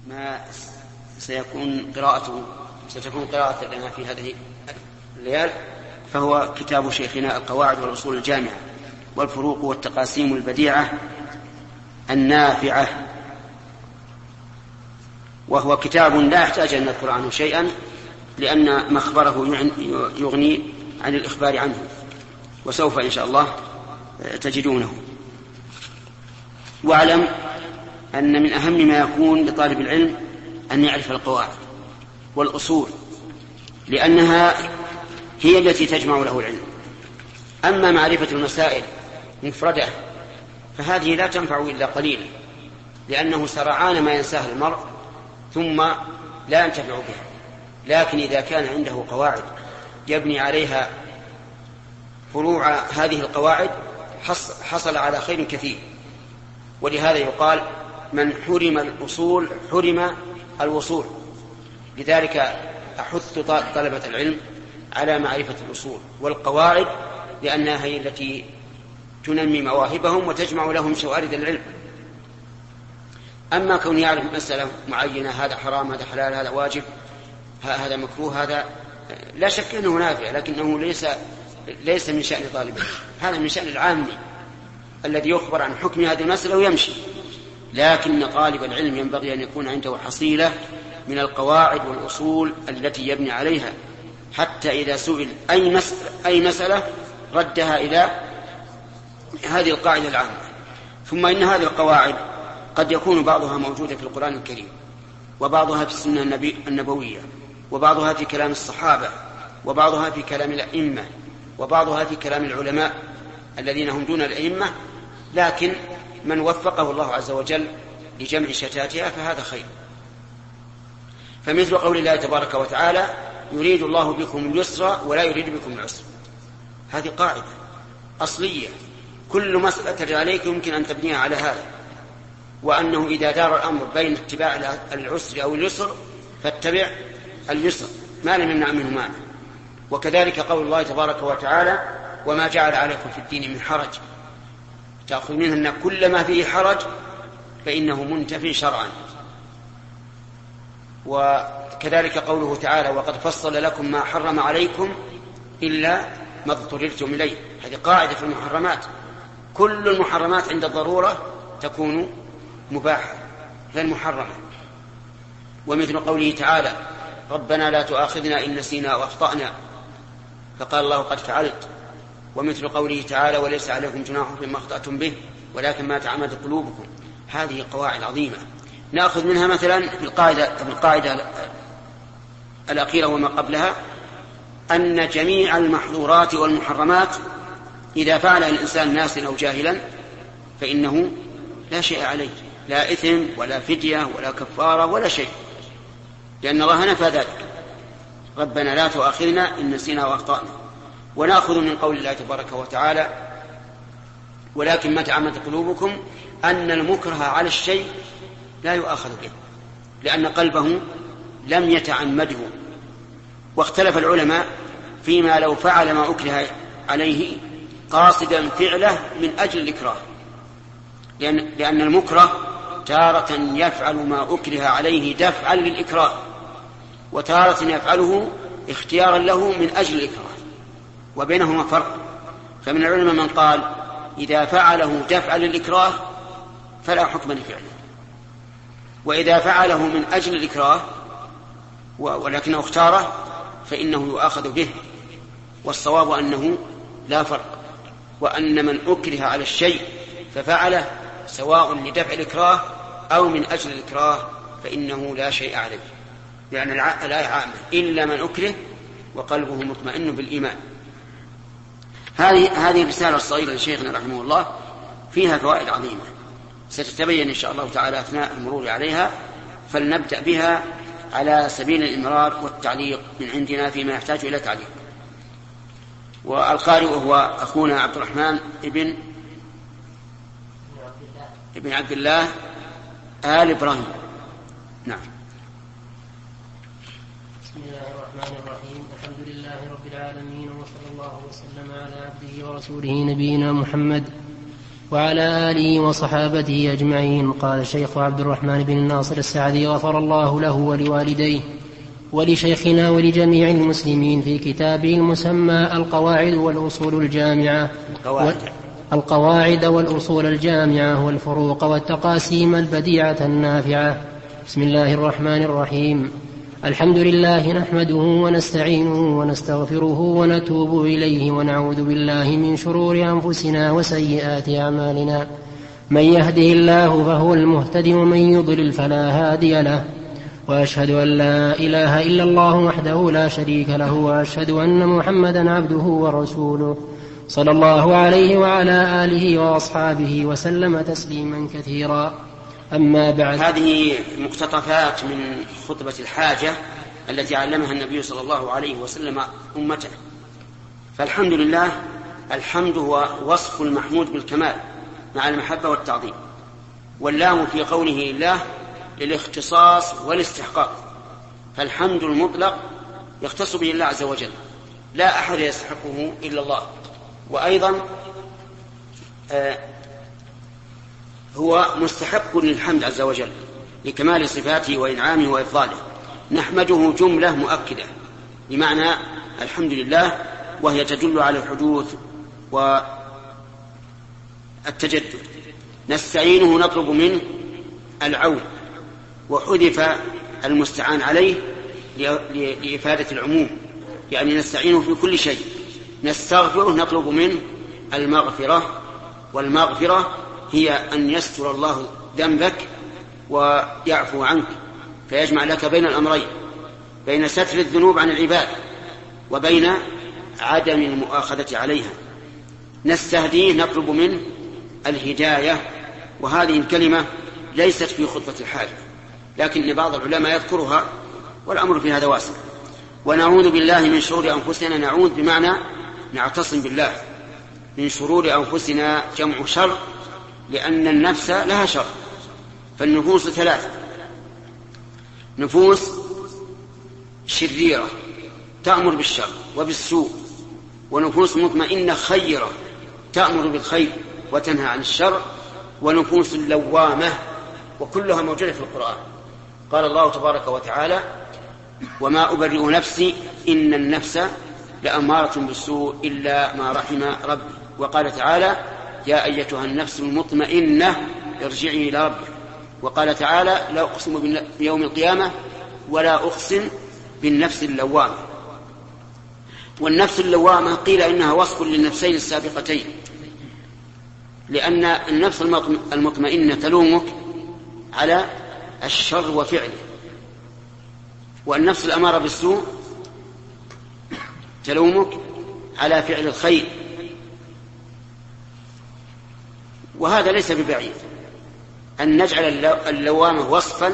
ما ستكون قراءة لنا في هذه الليال، فهو كتاب شيخنا القواعد والأصول الجامعة والفروق والتقاسيم البديعة النافعة، وهو كتاب لا يحتاج أن نذكر عنه شيئا لأن مخبره يغني عن الإخبار عنه، وسوف إن شاء الله تجدونه. واعلم أن من أهم ما يكون لطالب العلم أن يعرف القواعد والأصول، لأنها هي التي تجمع له العلم. أما معرفة المسائل مفردة فهذه لا تنفع إلا قليلا، لأنه سرعان ما ينساه المرء ثم لا ينتفع بها. لكن إذا كان عنده قواعد يبني عليها فروع هذه القواعد حصل على خير كثير. ولهذا يقال من حرم الأصول حرم الوصول. لذلك أحث طلبة العلم على معرفة الأصول والقواعد، لأنها هي التي تنمي مواهبهم وتجمع لهم شوارد العلم. أما كون يعرف مسألة معينة، هذا حرام، هذا حلال، هذا واجب، هذا مكروه، هذا لا شك أنه نافع، لكنه ليس من شأن طالبه، هذا من شأن العامي الذي يخبر عن حكم هذه المسألة ويمشي. لكن طالب العلم ينبغي أن يكون عنده حصيلة من القواعد والأصول التي يبني عليها، حتى إذا سئل أي مسألة ردها إلى هذه القاعدة العامة. ثم إن هذه القواعد قد يكون بعضها موجودة في القرآن الكريم، وبعضها في السنة النبوية، وبعضها في كلام الصحابة، وبعضها في كلام الأئمة، وبعضها في كلام العلماء الذين هم دون الأئمة، لكن من وفقه الله عز وجل لجمع شتاتها فهذا خير. فمثل قول الله تبارك وتعالى: يريد الله بكم اليسر ولا يريد بكم العسر. هذه قاعدة أصلية، كل مسألة تجري عليك يمكن أن تبنيها على هذا، وأنه إذا دار الأمر بين اتباع العسر أو اليسر فاتبع اليسر ما لم يمنع منه مانع. وكذلك قول الله تبارك وتعالى: وما جعل عليكم في الدين من حرج. تأخذ منه أن كل ما فيه حرج فإنه منتفي شرعا. وكذلك قوله تعالى: وقد فصل لكم ما حرم عليكم إلا ما اضطررتم إليه. هذه قاعدة في المحرمات، كل المحرمات عند الضرورة تكون مباحة غير محرمة. ومثل قوله تعالى: ربنا لا تؤاخذنا إن نسينا أو أخطأنا، فقال الله: قد فعلت. ومثل قوله تعالى: وليس عليكم جناح فيما أخطأتم به ولكن ما تعمدت قلوبكم. هذه قواعد عظيمة نأخذ منها مثلا في القاعدة الأخيرة وما قبلها، أن جميع المحظورات والمحرمات إذا فعلها الإنسان ناسا أو جاهلا فإنه لا شيء عليه، لا إثم ولا فدية ولا كفارة ولا شيء، لأن الله نفى ذلك: ربنا لا تؤاخذنا إن نسينا وأخطأنا. ونأخذ من قول الله تبارك وتعالى: ولكن ما تعمدت قلوبكم، أن المكره على الشيء لا يؤاخذ به لأن قلبه لم يتعمده. واختلف العلماء فيما لو فعل ما أكره عليه قاصدا فعله من أجل الإكراه، لأن المكره تارة يفعل ما أكره عليه دفعا للإكراه، وتارة يفعله اختيارا له من أجل الإكراه، وبينهما فرق. فمن العلماء من قال إذا فعله دفعا للإكراه فلا حكم لفعله، وإذا فعله من أجل الإكراه ولكنه اختاره فإنه يؤاخذ به. والصواب أنه لا فرق، وأن من أكره على الشيء ففعله سواء لدفع الإكراه أو من أجل الإكراه فإنه لا شيء عليه، لأن الآية عامة: إلا من أكره وقلبه مطمئن بالإيمان. هذه الرسالة الصغيرة لشيخنا رحمه الله فيها فوائد عظيمة ستتبين إن شاء الله تعالى أثناء المرور عليها، فلنبدأ بها على سبيل الإمرار والتعليق من عندنا فيما يحتاج إلى تعليق. والقارئ هو أخونا عبد الرحمن ابن عبد الله آل إبراهيم. نعم. بسم الله الرحمن الرحيم. الحمد لله رب العالمين، وصلى الله وسلم على عبده ورسوله نبينا محمد وعلى آله وصحابته أجمعين. قال الشيخ عبد الرحمن بن ناصر السعدي غفر الله له ولوالديه ولشيخنا ولجميع المسلمين في كتابه المسمى القواعد والأصول الجامعة والفروق والتقاسيم البديعة النافعة. بسم الله الرحمن الرحيم. الحمد لله نحمده ونستعينه ونستغفره ونتوب إليه ونعوذ بالله من شرور أنفسنا وسيئات أعمالنا. من يهده الله فهو المهتدي ومن يضلل فلا هادي له. وأشهد أن لا إله إلا الله وحده لا شريك له وأشهد أن محمدا عبده ورسوله صلى الله عليه وعلى آله وأصحابه وسلم تسليما كثيرا. أما بعد. هذه مقتطفات من خطبة الحاجة التي علمها النبي صلى الله عليه وسلم أمته. فالحمد لله، الحمد هو وصف المحمود بالكمال مع المحبة والتعظيم، واللام في قوله الله للاختصاص والاستحقاق، فالحمد المطلق يختص به الله عز وجل، لا أحد يستحقه إلا الله. وأيضا هو مستحق للحمد عز وجل لكمال صفاته وإنعامه وإفضاله. نحمده جملة مؤكدة بمعنى الحمد لله، وهي تدل على الحدوث والتجدد. نستعينه نطلب منه العون، وحذف المستعان عليه لإفادة العموم، يعني نستعينه في كل شيء. نستغفره نطلب منه المغفرة، والمغفرة هي أن يستر الله ذنبك ويعفو عنك، فيجمع لك بين الأمرين، بين ستر الذنوب عن العباد وبين عدم المؤاخذة عليها. نستهديه نطلب منه الهداية، وهذه الكلمة ليست في خطبة الحاجة، لكن بعض العلماء يذكرها، والأمر في هذا واسع. ونعوذ بالله من شرور أنفسنا، نعوذ بمعنى نعتصم بالله. من شرور أنفسنا جمع شر، لأن النفس لها شر. فالنفوس ثلاثة: نفوس شريرة تأمر بالشر وبالسوء، ونفوس مطمئنة خيرة تأمر بالخير وتنهى عن الشر، ونفوس لوامة، وكلها موجودة في القرآن. قال الله تبارك وتعالى: وما أبرئ نفسي إن النفس لأمارة بالسوء إلا ما رحم ربي. وقال تعالى: يا أيتها النفس المطمئنة ارجعي إلى ربك. وقال تعالى: لا أقسم بيوم القيامة ولا أقسم بالنفس اللوامة. والنفس اللوامة قيل إنها وصف للنفسين السابقتين، لأن النفس المطمئنة تلومك على الشر وفعله، والنفس الأمارة بالسوء تلومك على فعل الخير. وهذا ليس ببعيد أن نجعل اللوامة وصفا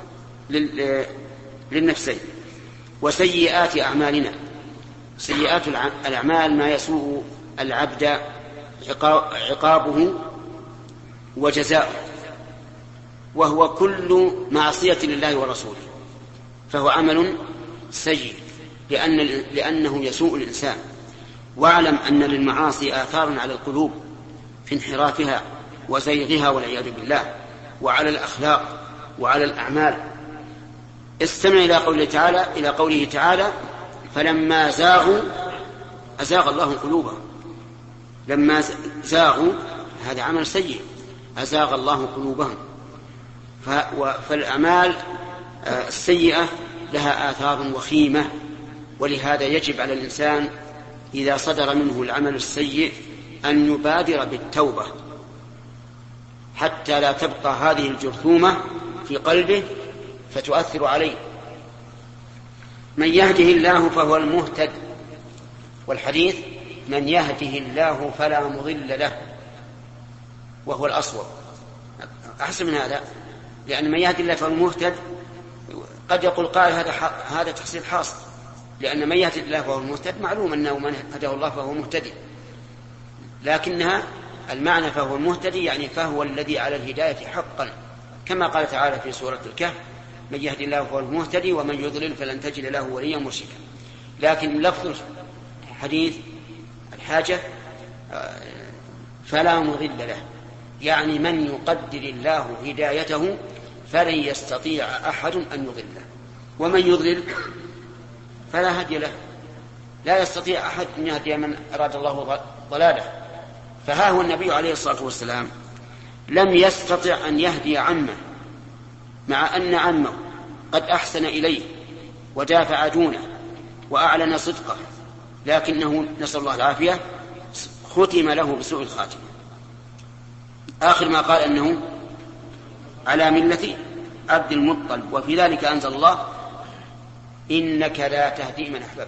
للنفسين. وسيئات أعمالنا، سيئات الأعمال ما يسوء العبد عقابه وجزاؤه، وهو كل معصية لله ورسوله، فهو عمل سيء لأنه يسوء الإنسان. واعلم أن للمعاصي آثار على القلوب في انحرافها وزيغها والعياذ بالله، وعلى الأخلاق وعلى الأعمال. استمع إلى قوله تعالى: فلما زاغوا أزاغ الله قلوبهم. لما زاغوا هذا عمل سيء، أزاغ الله قلوبهم. فالأعمال السيئة لها آثار وخيمة، ولهذا يجب على الإنسان إذا صدر منه العمل السيء أن يبادر بالتوبة حتى لا تبقى هذه الجرثومة في قلبه فتؤثر عليه. من يهده الله فهو المهتد، والحديث: من يهده الله فلا مضل له، وهو الأصوب. أحسن من هذا، لأن من يهدي الله فهو المهتد قد يقول قائل هذا تحصيل حاصل، لأن من يهدي الله فهو المهتد معلوم أنه من هداه الله فهو مهتدي، لكنها المعنى فهو المهتدي يعني فهو الذي على الهداية حقا، كما قال تعالى في سورة الكهف: من يهدي الله فهو المهتدي ومن يضلل فلن تجد له وليا مرشدا. لكن لفظ الحديث الحاجة فلا مضل له، يعني من يقدر الله هدايته فلن يستطيع أحد أن يضله، ومن يضلل فلا هدي له، لا يستطيع أحد أن يهدي من أراد الله ضلاله. فها هو النبي عليه الصلاة والسلام لم يستطع أن يهدي عمه، مع أن عمه قد أحسن إليه ودافع دونه وأعلن صدقه، لكنه نسأل الله العافية ختم له بسوء الخاتمة. آخر ما قال أنه على ملة عبد المطلب، وفي ذلك أنزل الله إنك لا تهدي من أحببت.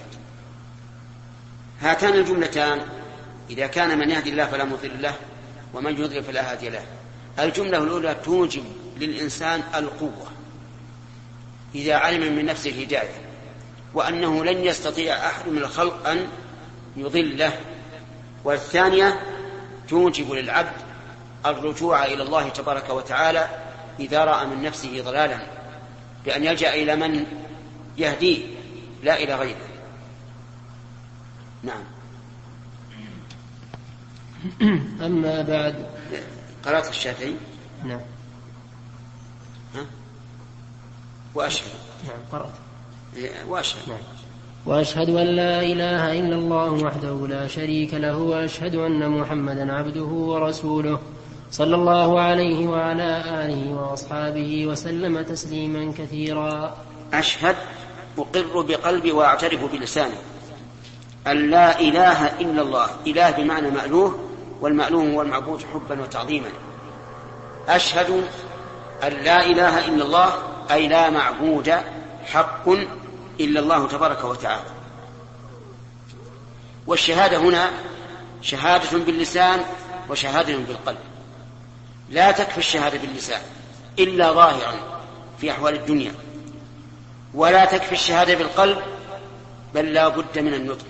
هاتان الجملتان إذا كان من يهدي الله فلا مضل له ومن يضلل فلا هادي له. الجملة الأولى توجب للإنسان القوة إذا علم من نفسه الهداية، وأنه لن يستطيع أحد من الخلق أن يضله. والثانية توجب للعبد الرجوع إلى الله تبارك وتعالى إذا رأى من نفسه ضلالا، بأن يلجأ إلى من يهديه لا إلى غيره. نعم. أما بعد. قرأت الشافعي؟ نعم. وأشهد. نعم قرأت. وأشهد. نعم. وأشهد أن لا إله إلا الله وحده لا شريك له، وأشهد أن محمدا عبده ورسوله صلى الله عليه وعلى آله وأصحابه وسلم تسليما كثيرا. أشهد أقر بقلبي وأعترف بلساني أن لا إله إلا الله. إله بمعنى مألوه، والمألوه هو المعبود حبا وتعظيما. أشهد أن لا إله إلا الله أي لا معبود حق إلا الله تبارك وتعالى. والشهادة هنا شهادة باللسان وشهادة بالقلب. لا تكفي الشهادة باللسان إلا ظاهرا في أحوال الدنيا، ولا تكفي الشهادة بالقلب بل لا بد من النطق.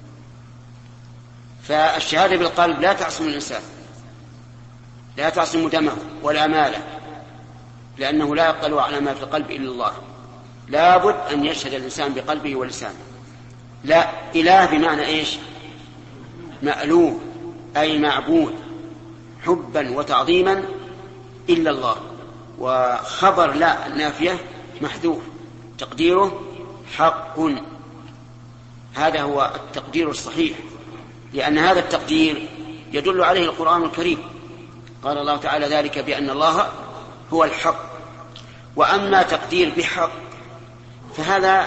فالشهادة بالقلب لا تعصم الإنسان، لا تعصم دمه ولا ماله، لأنه لا يطلع على ما في القلب إلا الله. لا بد أن يشهد الإنسان بقلبه ولسانه. لا إله بمعنى إيش؟ مألوه أي معبود حبا وتعظيما إلا الله. وخبر لا نافية محذوف تقديره حق. هذا هو التقدير الصحيح، لأن هذا التقدير يدل عليه القرآن الكريم. قال الله تعالى ذلك بأن الله هو الحق. وأما تقدير بحق فهذا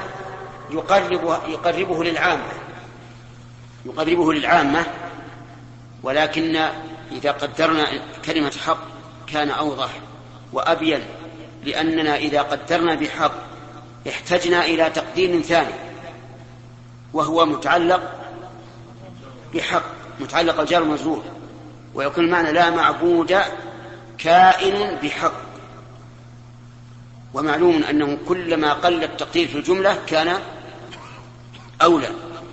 يقربه للعامة، ولكن إذا قدرنا كلمة حق كان أوضح وأبين، لأننا إذا قدرنا بحق احتجنا إلى تقدير ثاني وهو متعلق بحق، متعلق الجار والمجرور، ويكون المعنى لا معبود كائن بحق. ومعلوم أنه كلما قل التقدير في الجملة كان أولى.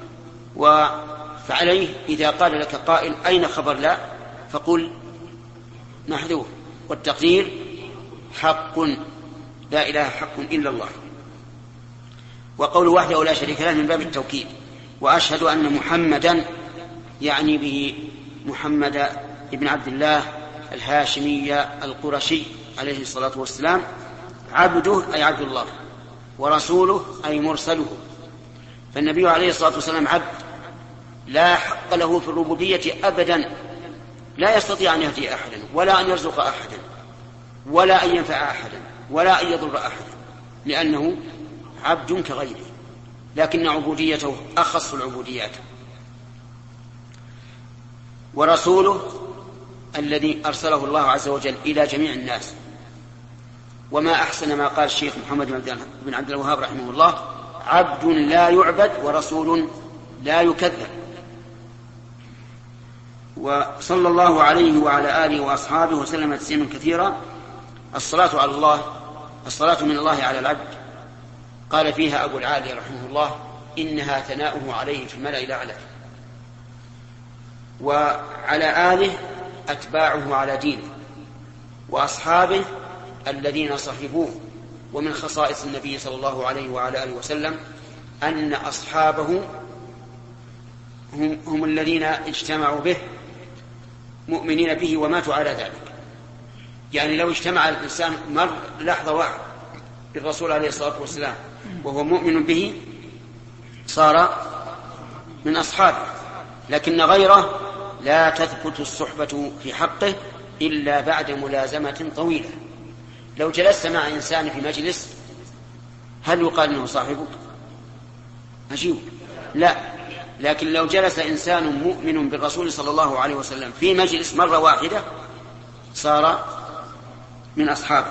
فعليه إذا قال لك قائل أين خبر لا فقل محذوف، والتقدير حق، لا إله حق إلا الله. وقول وحده لا شريك له من باب التوكيد. وأشهد أن محمدا يعني به محمد بن عبد الله الهاشمي القرشي عليه الصلاة والسلام، عبده أي عبد الله، ورسوله أي مرسله. فالنبي عليه الصلاة والسلام عبد لا حق له في الربوبية أبدا، لا يستطيع أن يهدي أحدا ولا أن يرزق أحدا ولا أن ينفع أحدا ولا أن يضر أحدا، لأنه عبد كغيره، لكن عبوديته أخص العبوديات. ورسوله الذي أرسله الله عز وجل إلى جميع الناس. وما أحسن ما قال الشيخ محمد بن عبد الوهاب رحمه الله: عبد لا يعبد ورسول لا يكذب. وصلى الله عليه وعلى آله وأصحابه وسلم تسليما كثيرا. الصلاة على الله، الصلاة من الله على العبد، قال فيها أبو العالي رحمه الله: إنها ثناؤه عليه في الملأ الأعلى. وعلى آله أتباعه على دينه، وأصحابه الذين صحبوه. ومن خصائص النبي صلى الله عليه وعلى آله وسلم أن أصحابه هم الذين اجتمعوا به مؤمنين به وماتوا على ذلك. يعني لو اجتمع الإنسان لحظة واحدة بالرسول عليه الصلاة والسلام وهو مؤمن به صار من أصحابه، لكن غيره لا تثبت الصحبة في حقه إلا بعد ملازمة طويلة. لو جلست مع إنسان في مجلس هل يقال أنه صاحبك؟ أجيب لا. لكن لو جلس إنسان مؤمن بالرسول صلى الله عليه وسلم في مجلس مرة واحدة صار من أصحابه.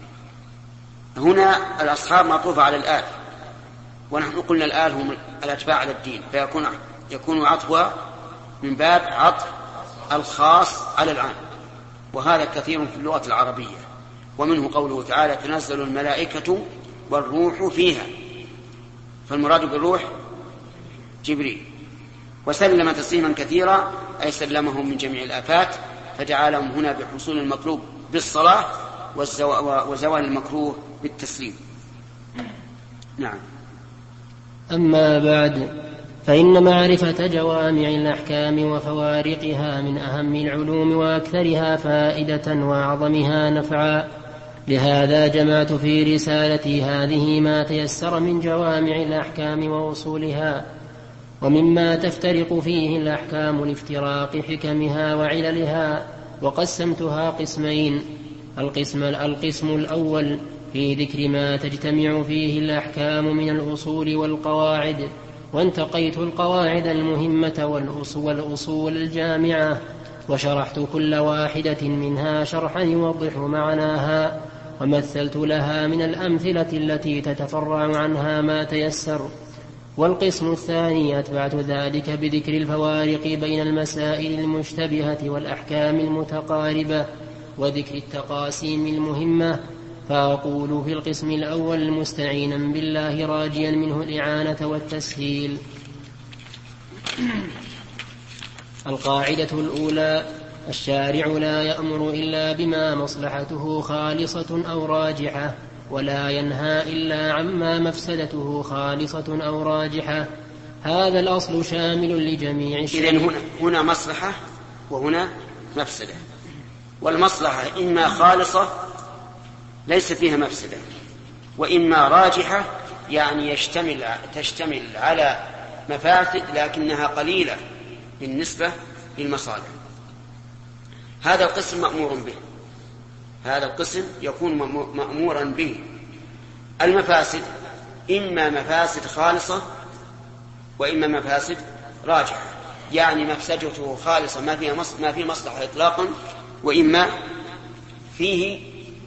هنا الأصحاب معطوفة على الآل، ونحن قلنا الآل هم الأتباع على الدين، فيكون عطفها من باب عطف الخاص على العام، وهذا كثير في اللغة العربية. ومنه قوله تعالى تنزل الملائكة والروح فيها، فالمراد بالروح جبريل. وسلم تسليما كثيرا أي سلمهم من جميع الآفات، فجعلهم هنا بحصول المطلوب بالصلاة وزوال المكروه بالتسليم. نعم. أما بعد، فإن معرفة جوامع الأحكام وفوارقها من أهم العلوم وأكثرها فائدة وأعظمها نفعا. لهذا جمعت في رسالتي هذه ما تيسر من جوامع الأحكام وأصولها، ومما تفترق فيه الأحكام لافتراق حكمها وعللها، وقسمتها قسمين. القسم الأول في ذكر ما تجتمع فيه الأحكام من الأصول والقواعد، وانتقيت القواعد المهمة والأصول الجامعة، وشرحت كل واحدة منها شرحا يوضح معناها، ومثلت لها من الأمثلة التي تتفرع عنها ما تيسر. والقسم الثاني أتبعت ذلك بذكر الفوارق بين المسائل المشتبهة والأحكام المتقاربة، وذكر التقاسيم المهمة. فأقول في القسم الأول مستعينا بالله راجيا منه الإعانة والتسهيل. القاعدة الأولى: الشارع لا يأمر إلا بما مصلحته خالصة أو راجحة، ولا ينهى إلا عما مفسدته خالصة أو راجحة. هذا الأصل شامل لجميع الشيء. إذن هنا مصلحة وهنا مفسدة، والمصلحة إما خالصة ليس فيها مفسدة، وإما راجحة يعني تشتمل على مفاسد لكنها قليلة بالنسبة للمصالح. هذا القسم مأمور به، هذا القسم يكون مأمورا به. المفاسد إما مفاسد خالصة وإما مفاسد راجحة، يعني مفسدته خالصة ما فيه مصلحة إطلاقا، وإما فيه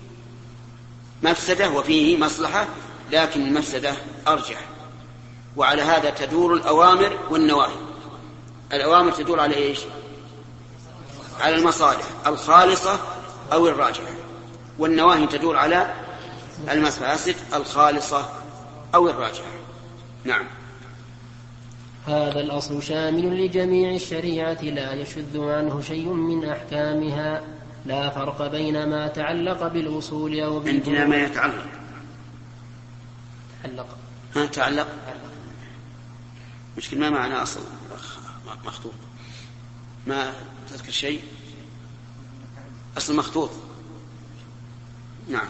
مفسدة وفيه مصلحة لكن المفسدة أرجح. وعلى هذا تدور الأوامر والنواهي. الأوامر تدور على إيش؟ على المصالح الخالصة أو الراجحة، والنواهي تدور على المفاسد الخالصة أو الراجحة. نعم. هذا الأصل شامل لجميع الشريعة لا يشذ عنه شيء من أحكامها، لا فرق بين ما تعلق بالأصول أو بالفروع. عندنا ما يتعلق تعلق مشكلة ما معنى أصل مخطوط، ما تذكر شيء أصل مخطوط. نعم.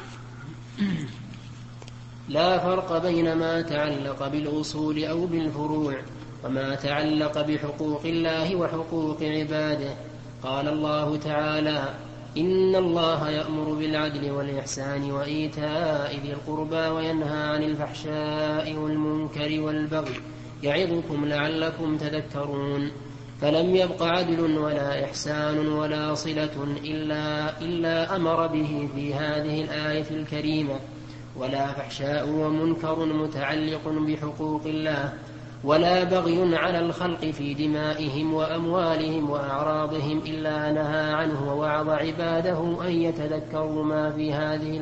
لا فرق بين ما تعلق بالأصول أو بالفروع، وما تعلق بحقوق الله وحقوق عباده. قال الله تعالى: إن الله يأمر بالعدل والإحسان وإيتاء ذي القربى وينهى عن الفحشاء والمنكر والبغي يعظكم لعلكم تذكرون. فلم يبق عدل ولا إحسان ولا صلة إلا أمر به في هذه الآية الكريمة، ولا فحشاء ومنكر متعلق بحقوق الله، ولا بغي على الخلق في دمائهم وأموالهم وأعراضهم إلا نهى عنه، ووعظ عباده أن يتذكروا ما في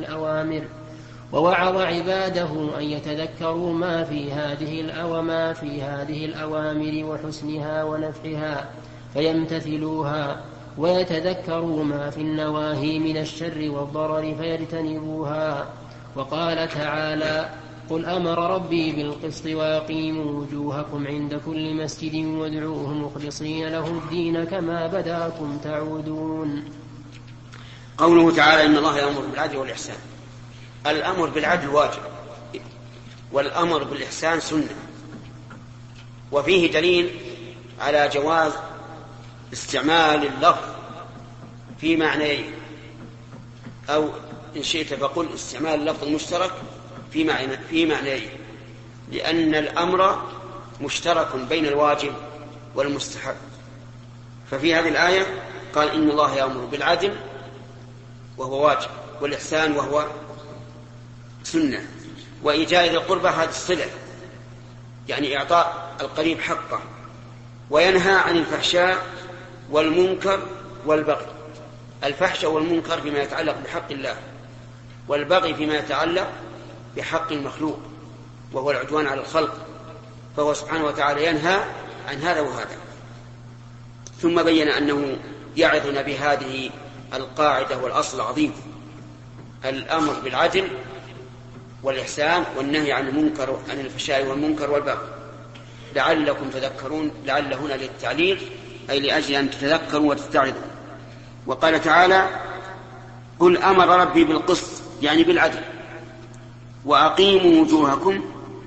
هذه الأوامر وحسنها ونفعها فيمتثلوها، ويتذكروا ما في النواهي من الشر والضرر فيجتنبوها. وقال تعالى: قل أمر ربي بالقسط وأقيموا وجوهكم عند كل مسجد وادعوه مخلصين له الدين كما بداكم تعودون. قوله تعالى إن الله يأمر بالعدل والإحسان. الأمر بالعدل واجب، والأمر بالإحسان سنة، وفيه دليل على جواز استعمال اللفظ في معنيين، أو إن شئت فقل استعمال اللفظ المشترك في معنيين، لأن الأمر مشترك بين الواجب والمستحب. ففي هذه الآية قال إن الله يأمر بالعدل وهو واجب، والإحسان وهو سنة، وإيتاء ذي القربى هذه الصلة، يعني إعطاء القريب حقه، وينهى عن الفحشاء والمنكر والبغي. الفحشاء والمنكر فيما يتعلق بحق الله، والبغي فيما يتعلق بحق المخلوق وهو العدوان على الخلق، فهو سبحانه وتعالى ينهى عن هذا وهذا. ثم بين أنه يعظنا بهذه القاعدة والأصل العظيم: الأمر بالعدل والإحسان والنهي عن المنكر، عن الفحشاء والمنكر والبغي، لعلكم تذكرون. لعل هنا للتعليل، أي لأجل أن تتذكروا وتتعظوا. وقال تعالى: قل أمر ربي بالقسط، يعني بالعدل، وأقيموا وجوهكم.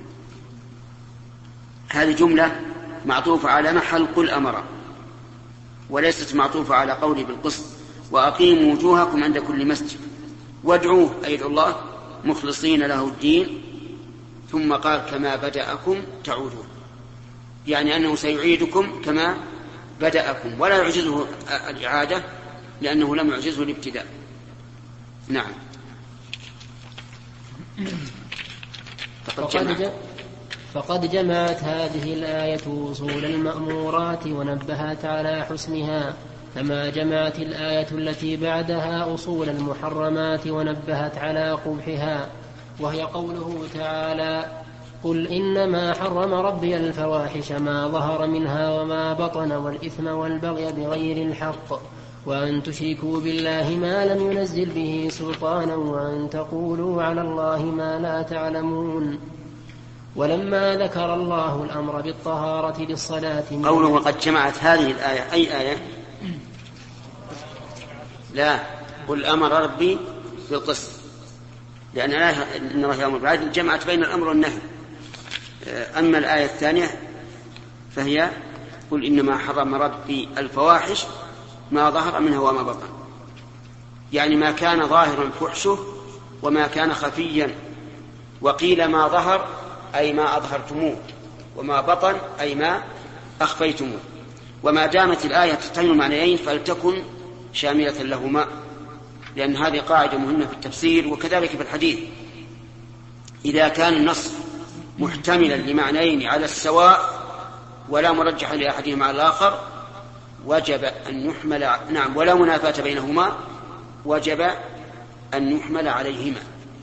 هذه جملة معطوفة على محل قل أمر، وليست معطوفة على قوله بالقسط. وأقيموا وجوهكم عند كل مسجد وادعوه، أي ادعوا الله مخلصين له الدين. ثم قال: كما بدأكم تعودون، يعني أنه سيعيدكم كما بدأكم، ولا يعجزه الإعادة لأنه لم يعجزه الابتداء. نعم. فقد جمعت هذه الآية أصول المأمورات ونبهت على حسنها، كما جمعت الآية التي بعدها أصول المحرمات ونبهت على قبحها، وهي قوله تعالى: قل إنما حرم ربي الفواحش ما ظهر منها وما بطن والإثم والبغي بغير الحق وأن تشركوا بالله ما لم ينزل به سلطانا وأن تقولوا على الله ما لا تعلمون. ولما ذكر الله الأمر بالطهارة للصلاة قوله وقد جمعت هذه الآية، أي آية؟ لا، قل أمر ربي بالقسط، لأن إن الله يأمر بالعدل جمعت بين الأمر والنهي. أما الآية الثانية فهي قل إنما حرم ربي الفواحش ما ظهر منها وما بطن، يعني ما كان ظاهرا فحشه وما كان خفيا. وقيل ما ظهر أي ما أظهرتموه، وما بطن أي ما أخفيتموه. وما دامت الآية تحتمل المعنيين فلتكن شاملة لهما، لأن هذه قاعدة مهمة في التفسير وكذلك في الحديث. إذا كان النص محتملا لمعنيين على السواء ولا مرجح لأحدهما على الآخر وجب أن يحمل، نعم، ولا منافاة بينهما، وجب أن يحمل عليهما.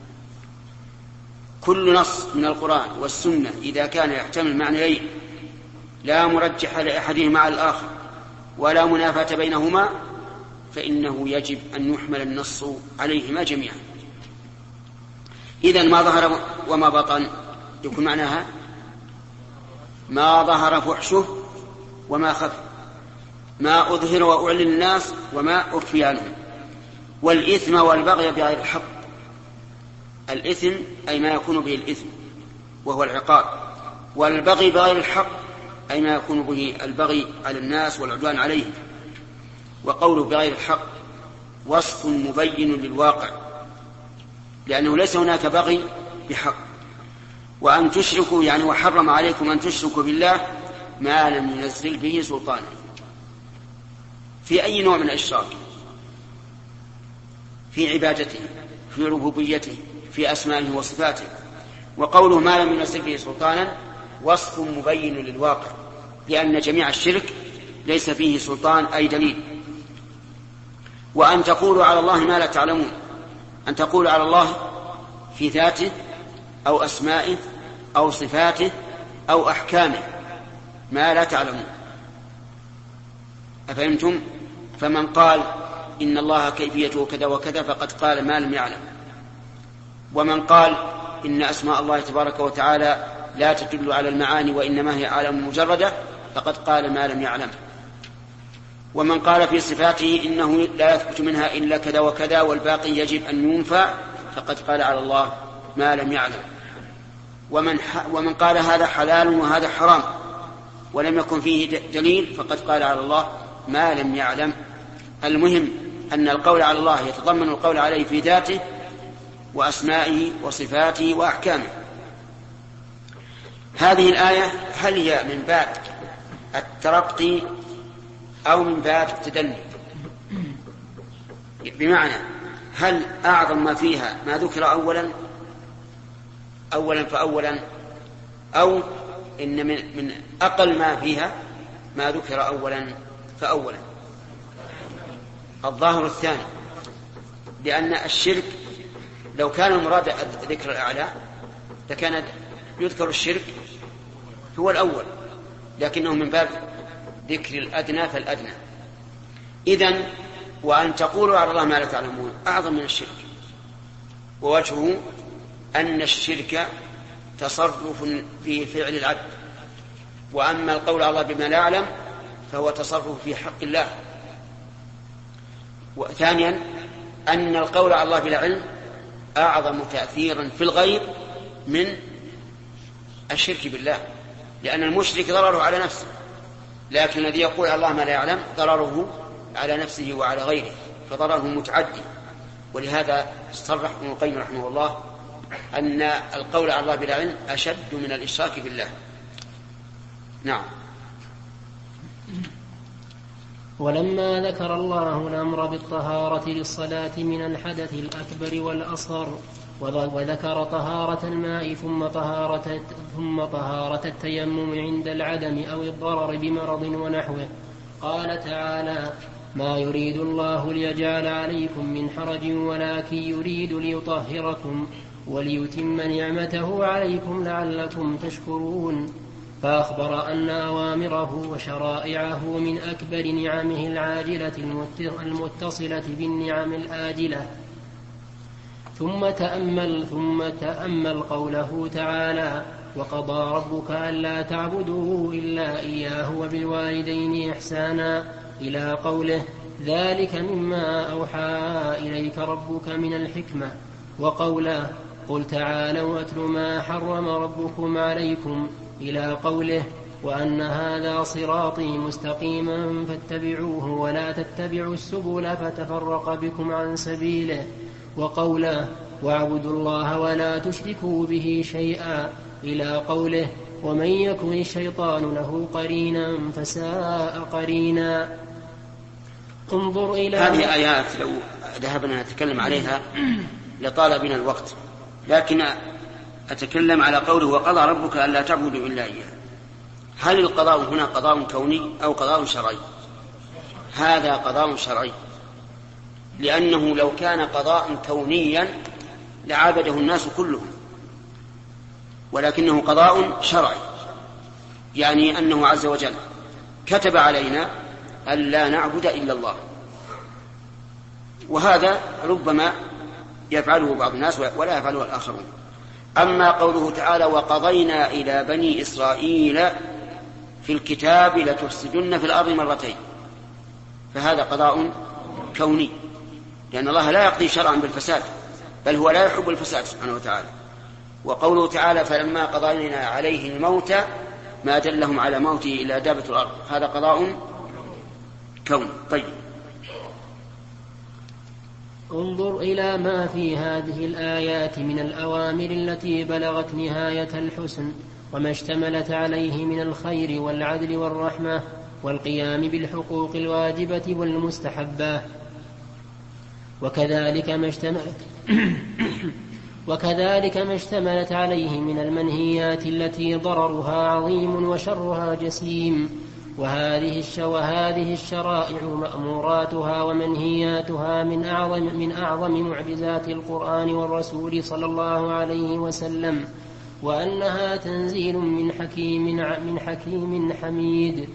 كل نص من القرآن والسنة إذا كان يحتمل معنيين لا مرجح لأحدهما على الآخر ولا منافاة بينهما فإنه يجب أن يحمل النص عليهما جميعا. إذن ما ظهر وما بطن يكون معناها ما ظهر فحشه وما خفي، ما أظهر وأعلن الناس وما أخفي عنهم. والإثم والبغي بغير الحق، الإثم أي ما يكون به الإثم وهو العقاب، والبغي بغير الحق أي ما يكون به البغي على الناس والعدوان عليهم. وقوله بغير الحق وصف مبين للواقع، لأنه ليس هناك بغي بحق. وأن تشركوا يعني وحرم عليكم أن تشركوا بالله ما لم ينزل به سلطانا، في أي نوع من الإشراك، في عبادته، في ربوبيته، في أسمائه وصفاته. وقوله ما لم ينزل به سلطانا وصف مبين للواقع، لأن جميع الشرك ليس فيه سلطان أي دليل. وأن تقولوا على الله ما لا تعلمون، أن تقولوا على الله في ذاته أو أسمائه أو صفاته أو أحكامه ما لا تعلمون. أفهمتم؟ فمن قال إن الله كيفيته كذا وكذا فقد قال ما لم يعلم، ومن قال إن أسماء الله تبارك وتعالى لا تدل على المعاني وإنما هي أعلام مجردة فقد قال ما لم يعلم. ومن قال في صفاته إنه لا يثبت منها إلا كذا وكذا والباقي يجب أن ينفى فقد قال على الله ما لم يعلم. ومن قال هذا حلال وهذا حرام ولم يكن فيه دليل فقد قال على الله ما لم يعلم. المهم أن القول على الله يتضمن القول عليه في ذاته وأسمائه وصفاته وأحكامه. هذه الآية هل هي من باب الترقي أو من باب التدني؟ بمعنى هل أعظم ما فيها ما ذكر أولا فأولا، أو إن من أقل ما فيها ما ذكر أولا فأولا؟ الظاهر الثاني، لأن الشرك لو كان المراد ذكر الأعلى لكان يذكر الشرك هو الأول، لكنه من باب ذكر الأدنى فالأدنى. إذن وأن تقولوا على الله ما لا تعلمون أعظم من الشرك، ووجهه أن الشرك تصرف في فعل العبد، وأما القول على الله بما لا يعلم فهو تصرف في حق الله. وثانيا أن القول على الله بلا علم أعظم تأثيرا في الغيب من الشرك بالله، لأن المشرك ضرره على نفسه، لكن الذي يقول على الله ما لا يعلم ضرره على نفسه وعلى غيره، فضرره متعدي. ولهذا صرح ابن القيم رحمه الله أن القول على الله بلا علم أشد من الإشراك بالله. نعم. ولما ذكر الله الأمر بالطهارة للصلاة من الحدث الأكبر والأصغر، وذكر طهارة الماء ثم طهارة التيمم عند العدم أو الضرر بمرض ونحوه، قال تعالى: ما يريد الله ليجعل عليكم من حرج ولكن يريد ليطهركم وليتم نعمته عليكم لعلكم تشكرون. فأخبر أن أوامره وشرائعه من أكبر نعمه العاجلة المتصلة بالنعم الآجلة. ثم تأمل قوله تعالى: وقضى ربك ألا تعبدوا إلا إياه وبالوالدين إحسانا، إلى قوله: ذلك مما أوحى إليك ربك من الحكمة، وقوله: قل تعالوا أتل ما حرم ربكم عليكم، إلى قوله: وأن هذا صراطي مستقيما فاتبعوه ولا تتبعوا السبل فتفرق بكم عن سبيله، وقوله: واعبدوا الله ولا تشركوا به شيئا، إلى قوله: ومن يكن الشيطان له قرينا فساء قرينا. انظر إلى هذه آيات لو ذهبنا نتكلم عليها لطال بنا الوقت، لكن أتكلم على قوله: وقضى ربك ألا تعبدوا إلا إياه. هل القضاء هنا قضاء كوني أو قضاء شرعي؟ هذا قضاء شرعي، لأنه لو كان قضاء كونيا لعابده الناس كلهم، ولكنه قضاء شرعي، يعني أنه عز وجل كتب علينا ألا نعبد إلا الله، وهذا ربما يفعله بعض الناس ولا يفعله الآخرون. أما قوله تعالى: وقضينا إلى بني إسرائيل في الكتاب لتفسدن في الأرض مرتين، فهذا قضاء كوني، لأن الله لا يقضي شرعا بالفساد، بل هو لا يحب الفساد سبحانه وتعالى. وقوله تعالى: فلما قضينا عليه الموت ما دلهم على موته إلا دابة الأرض، هذا قضاء كوني. طيب، انظر إلى ما في هذه الآيات من الأوامر التي بلغت نهاية الحسن، وما اشتملت عليه من الخير والعدل والرحمة والقيام بالحقوق الواجبة والمستحبة، وكذلك ما اشتملت عليه من المنهيات التي ضررها عظيم وشرها جسيم. وهذه الشرائع مأموراتها ومنهياتها من أعظم معجزات القرآن والرسول صلى الله عليه وسلم، وأنها تنزيل من حكيم حميد.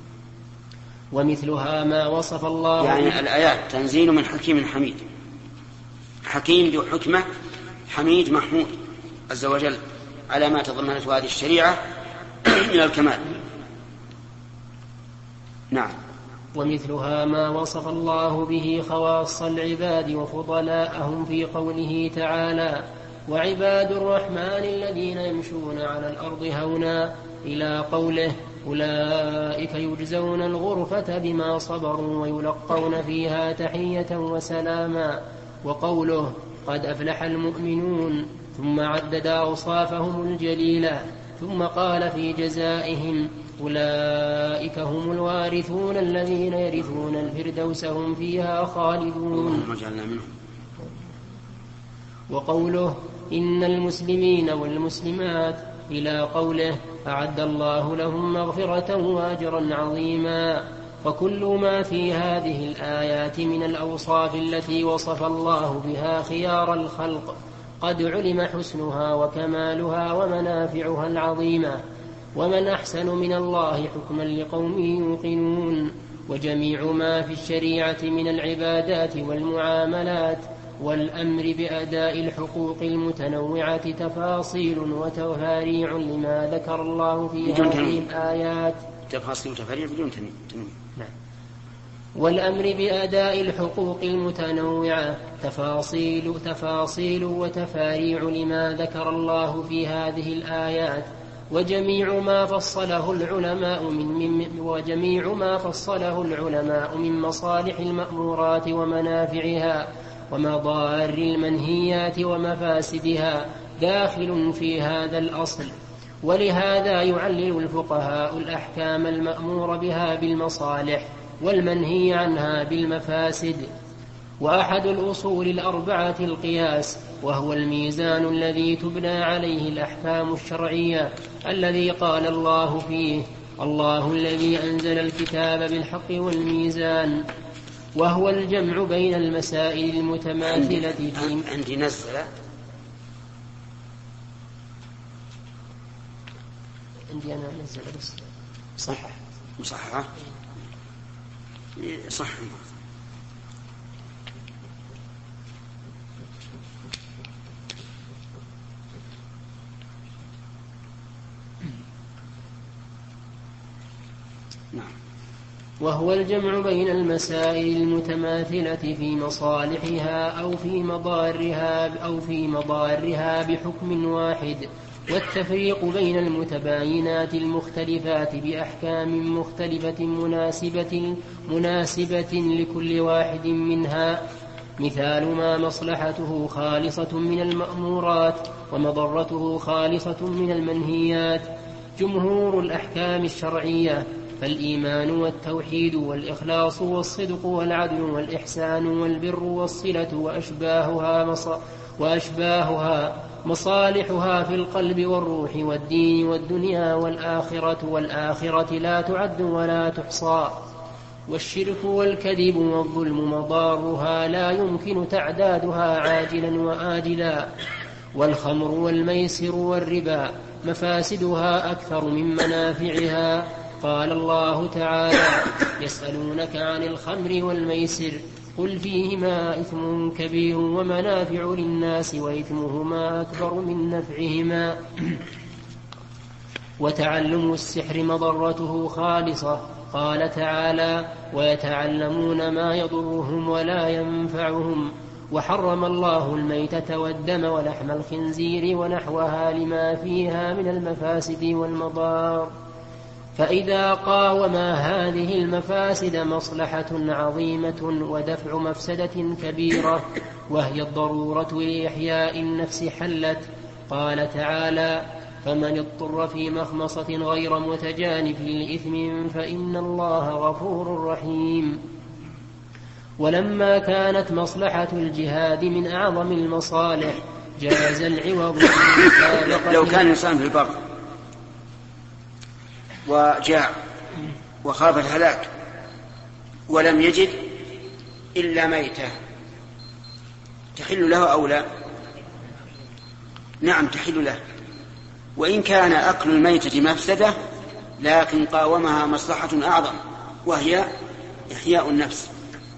ومثلها ما وصف الله، يعني الآيات تنزيل من حكيم حميد، حكيم ذو حكمة، حميد محمود عز وجل على ما تضمنته هذه الشريعة من الكمال. نعم. ومثلها ما وصف الله به خواص العباد وفضلاءهم في قوله تعالى: وعباد الرحمن الذين يمشون على الأرض هونا، إلى قوله: أولئك يجزون الغرفة بما صبروا ويلقون فيها تحية وسلاما. وقوله: قد أفلح المؤمنون، ثم عدد أوصافهم الجليلة، ثم قال في جزائهم: أولئك هم الوارثون الذين يرثون الفردوس هم فيها خالدون. وقوله: إن المسلمين والمسلمات، إلى قوله: أعد الله لهم مغفرة وأجرا عظيما. فكل ما في هذه الآيات من الأوصاف التي وصف الله بها خيار الخلق قد علم حسنها وكمالها ومنافعها العظيمة، ومن أحسن من الله حكما لقوم يوقنون. وجميع ما في الشريعة من العبادات والمعاملات والأمر بأداء الحقوق المتنوعة تفاصيل وتفاريع لما ذكر الله في هذه الآيات. تفاصيل وتفاريع بدون تنوين. نعم. والأمر بأداء الحقوق المتنوعة تفاصيل وتفاريع لما ذكر الله في هذه الآيات. وجميع ما فصله العلماء من مصالح المأمورات ومنافعها ومضار المنهيات ومفاسدها داخل في هذا الأصل. ولهذا يعلل الفقهاء الأحكام المأمور بها بالمصالح والمنهي عنها بالمفاسد. وأحد الأصول الأربعة القياس، وهو الميزان الذي تبنى عليه الأحكام الشرعية، الذي قال الله فيه: الله الذي أنزل الكتاب بالحق والميزان. وهو الجمع بين المسائل المتماثلة في عندي نزل عندي أنا نزل بس صحح مصححة صح. وهو الجمع بين المسائل المتماثلة في مصالحها أو في مضارها بحكم واحد، والتفريق بين المتباينات المختلفات بأحكام مختلفة مناسبة لكل واحد منها. مثال ما مصلحته خالصة من المأمورات ومضرته خالصة من المنهيات. جمهور الأحكام الشرعية: فالإيمان والتوحيد والإخلاص والصدق والعدل والإحسان والبر والصلة وأشباهها مصالحها في القلب والروح والدين والدنيا والآخرة لا تعد ولا تحصى. والشرك والكذب والظلم مضارها لا يمكن تعدادها عاجلا وآجلا. والخمر والميسر والربا مفاسدها أكثر من منافعها. قال الله تعالى: يسألونك عن الخمر والميسر قل فيهما إثم كبير ومنافع للناس وإثمهما أكبر من نفعهما. وتعلم السحر مضرته خالصة. قال تعالى: ويتعلمون ما يضرهم ولا ينفعهم. وحرم الله الميتة والدم ولحم الخنزير ونحوها لما فيها من المفاسد والمضار. فإذا قاوما هذه المفاسد مصلحة عظيمة ودفع مفسدة كبيرة وهي الضرورة لإحياء النفس حلت. قال تعالى: فمن اضطر في مخمصة غير متجانف لإثم فإن الله غفور رحيم. ولما كانت مصلحة الجهاد من أعظم المصالح جاز العوض لو كان الإنسان في البر وجاع وخاف الهلاك ولم يجد إلا ميتة تحل له أو لا؟ نعم تحل له، وإن كان أكل الميتة مفسدة لكن قاومها مصلحة أعظم وهي إحياء النفس،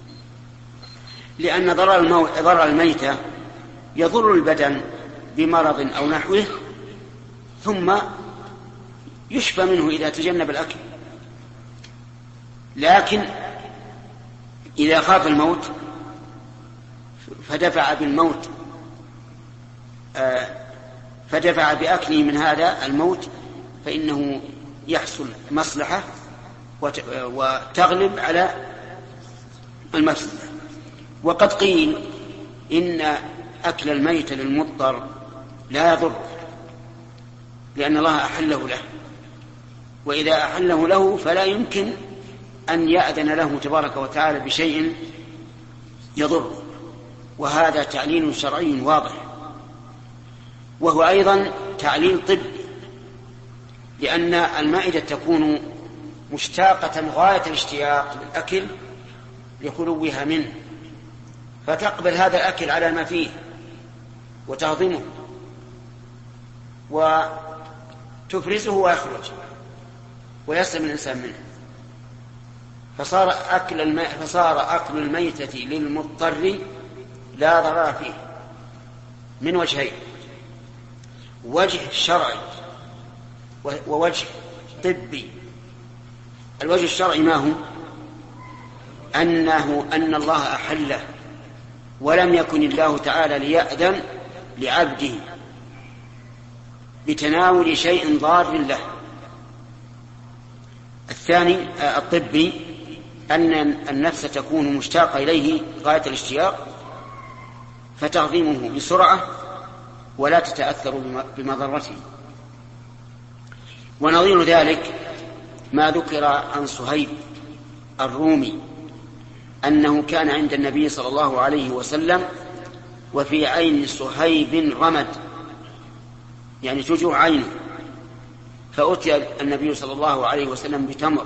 لأن ضرر الميتة يضر البدن بمرض أو نحوه ثم يشفى منه إذا تجنب الأكل، لكن إذا خاف الموت فدفع بالموت فدفع بأكله من هذا الموت فإنه يحصل مصلحة وتغلب على المفسدة. وقد قيل إن أكل الميت للمضطر لا يضر، لأن الله أحله له، وإذا أحله له فلا يمكن أن يأذن له تبارك وتعالى بشيء يضر، وهذا تعليل شرعي واضح، وهو أيضا تعليل طبي، لأن المائدة تكون مشتاقة غاية الاشتياق للأكل لخلوها منه، فتقبل هذا الأكل على ما فيه وتهضمه وتفرزه ويخرج ويسلم الإنسان منه، فصار أكل الميتة للمضطر لا ضرر فيه من وجهين: وجه شرعي ووجه طبي. الوجه الشرعي ما هو؟ أن الله أحله، ولم يكن الله تعالى ليأذن لعبده بتناول شيء ضار له. الثاني الطبي، أن النفس تكون مشتاقة إليه غاية الاشتياق فتهضمه بسرعة ولا تتأثر بمضرته. ونظير ذلك ما ذكر عن صهيب الرومي أنه كان عند النبي صلى الله عليه وسلم وفي عين صهيب رمد، يعني توجع عينه، فأتي النبي صلى الله عليه وسلم بتمر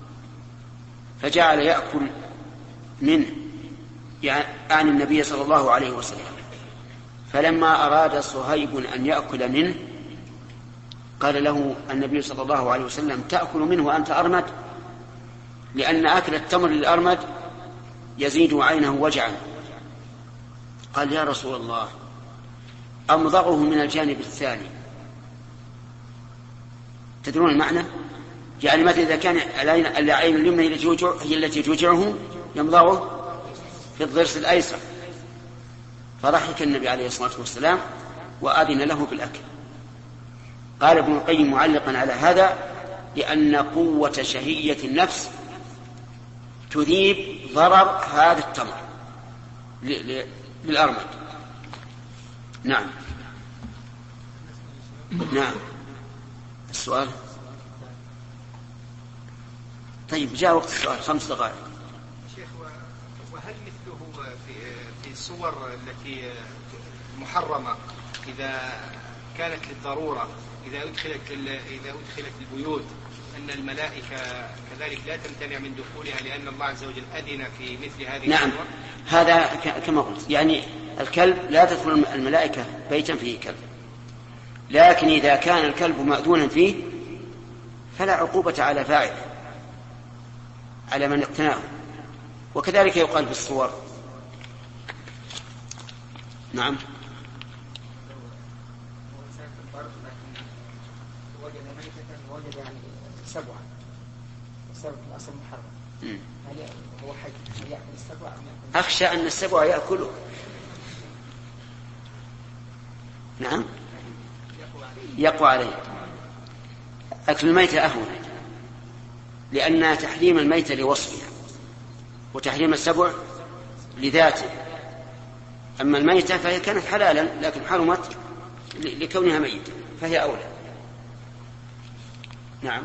فجعل يأكل منه، يعني النبي صلى الله عليه وسلم. فلما أراد صهيب أن يأكل منه قال له النبي صلى الله عليه وسلم: تأكل منه وأنت أرمد؟ لأن أكل التمر للأرمد يزيد عينه وجعا. قال: يا رسول الله، أمضغه من الجانب الثاني. تدرون المعنى؟ يعني مثلا إذا كان العين اليمنى هي التي توجعه يمضغه في الضرس الأيسر. فضحك النبي عليه الصلاة والسلام وآذن له بالأكل. قال ابن القيم معلقا على هذا: لأن قوة شهية النفس تذيب ضرر هذا التمر للأرمد. نعم. نعم. السؤال. طيب جاء وقت السؤال 5 دقائق. شيخ، وهل مثله في الصور التي محرمة إذا كانت للضرورة، إذا أدخلت البيوت، أن الملائكة كذلك لا تمتنع من دخولها لأن الله عز وجل أذن في مثل هذه نعم الصور؟ هذا كما قلت، يعني الكلب لا تدخل الملائكة بيتا فيه كلب، لكن إذا كان الكلب مأذونا فيه فلا عقوبة على فاعله، على من اقتناه. وكذلك يقال في الصور. نعم. وجد يعني سبعة وسبب الأصل محرم، هل هو حج يأكل السبع؟ أخشى أن السبع يأكله. نعم يقوى عليه. أكل الميتة أهون، لأن تحريم الميتة لوصفها وتحريم السبع لذاته. أما الميتة فهي كانت حلالا لكن حرمت لكونها ميتة فهي أولى. نعم.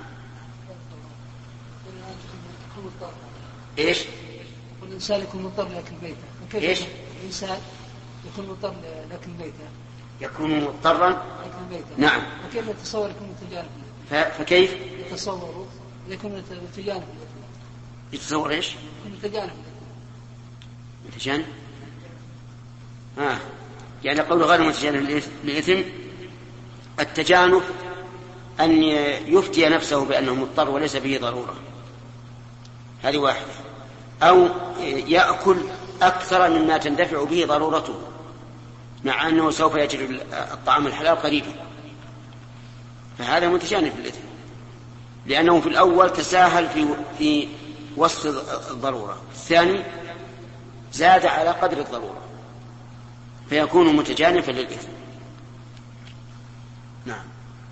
إيش؟ والإنسان يكون مضطر لأكل ميتة. إيش؟ الإنسان يكون مضطر لأكل ميتة. يكون مضطرا لأكل ميتة. نعم. وكيف يتصور يكون متجانب؟ فكيف؟ يتصور يكون متجانب. يتصور إيش؟ متجانب. متجانب؟ يعني قوله غير متجانب للإثم. التجانب أن يفتي نفسه بأنه مضطر وليس به ضرورة، هذه واحدة. أو يأكل أكثر مما تندفع به ضرورته، مع أنه سوف يجد الطعام الحلال قريبا، فهذا متجانب للإثم، لأنه في الأول تساهل في وصف الضرورة. الثاني زاد على قدر الضرورة فيكون متجانفا للإثم. نعم.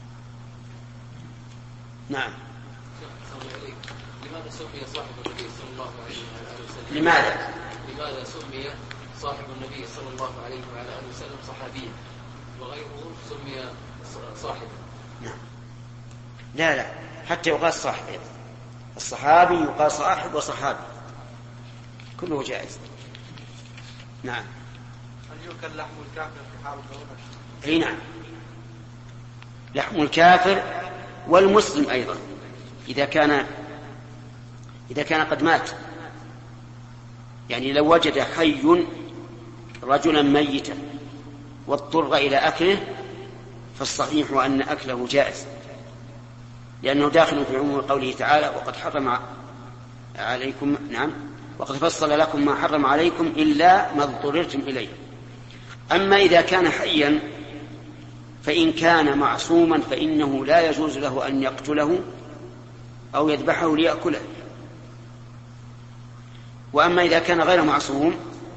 نعم. لماذا سمي صاحب النبي صلى الله عليه وعلى وسلم؟ لماذا سمي صاحب النبي صلى الله عليه وعلى آله وسلم صحابيا وغيره سمي صاحبا؟ نعم. لا حتى يقال صاحب، الصحابي يقال صاحب وصحابي، كله جائز. نعم. هل يؤكل لحم الكافر في حال الضرورة؟ اي نعم، لحم الكافر والمسلم أيضا إذا كان قد مات. يعني لو وجد حي رجلا ميتا واضطر إلى أكله فالصحيح أن أكله جائز، لأنه داخل في عموم قوله تعالى وقد حرم عليكم، نعم، وقد فصل لكم ما حرم عليكم إلا ما اضطررتم إليه. أما إذا كان حيا فإن كان معصوما فإنه لا يجوز له أن يقتله أو يذبحه ليأكله. وأما إذا كان غير معصوم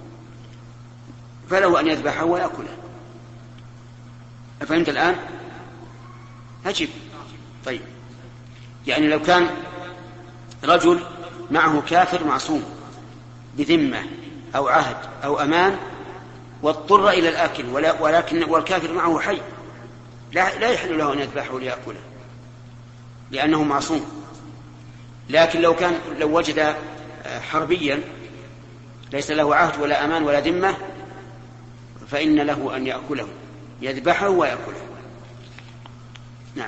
فله أن يذبحه ويأكله. أفهمت الآن؟ أجب. طيب، يعني لو كان رجل معه كافر معصوم بذمة أو عهد أو أمان واضطر إلى الأكل والكافر معه حي، لا يحل له أن يذبحه ليأكله لأنه معصوم. لكن لو وجد حربيا ليس له عهد ولا أمان ولا ذمة فإن له أن يأكله، يذبحه ويأكله. نعم.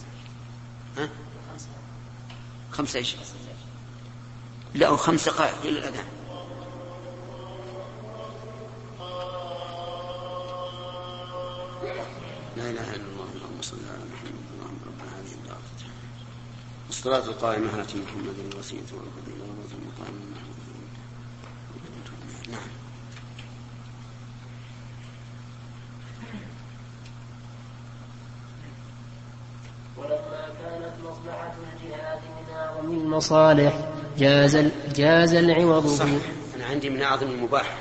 5 إيش؟ لا، 5 دقائق إلى الأذان. لا إله إلا الله، اللهم صل على محمد، اللهم رب هذه الدعوة والصلاة القائمة آت محمد الوسيلة والفضيلة والرجل المقام المحمود. نعم. ولما كانت مصلحة الجهاد من أعظم المصالح جاز العوض صح. أنا عندي من أعظم المباح.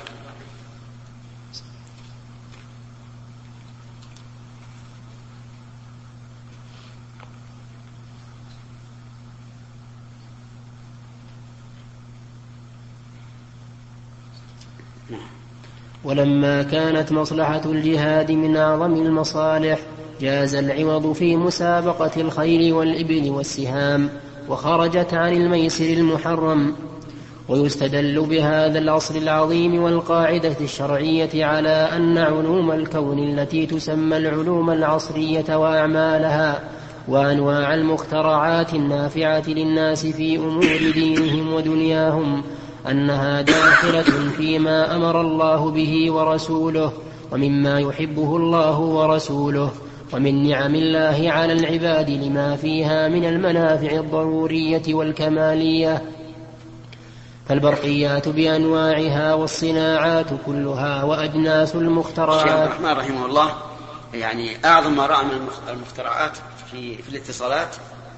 ولما كانت مصلحة الجهاد من أعظم المصالح جاز العوض في مسابقة الخيل والإبل والسهام وخرجت عن الميسر المحرم. ويستدل بهذا الأصل العظيم والقاعدة الشرعية على أن علوم الكون التي تسمى العلوم العصرية وأعمالها وأنواع المخترعات النافعة للناس في أمور دينهم ودنياهم أنها داخلة فيما أمر الله به ورسوله ومما يحبه الله ورسوله ومن نعم الله على العباد لما فيها من المنافع الضرورية والكمالية، فالبرقيات بأنواعها والصناعات كلها وأجناس المخترعات. الشيخ الرحمن رحمه الله يعني أعظم ما رأى من المخترعات في الاتصالات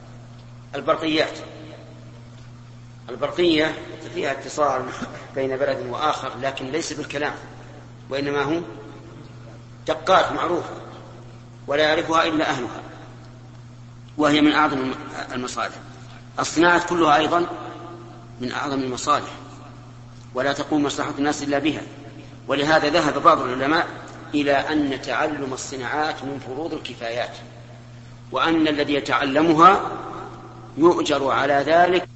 البرقية فيها اتصال بين بلد وآخر، لكن ليس بالكلام، وإنما هو دقات معروفة ولا يعرفها إلا أهلها، وهي من أعظم المصالح. الصناعة كلها أيضا من أعظم المصالح ولا تقوم مصلحة الناس إلا بها. ولهذا ذهب بعض العلماء إلى أن تعلم الصناعات من فروض الكفايات، وأن الذي يتعلمها يؤجر على ذلك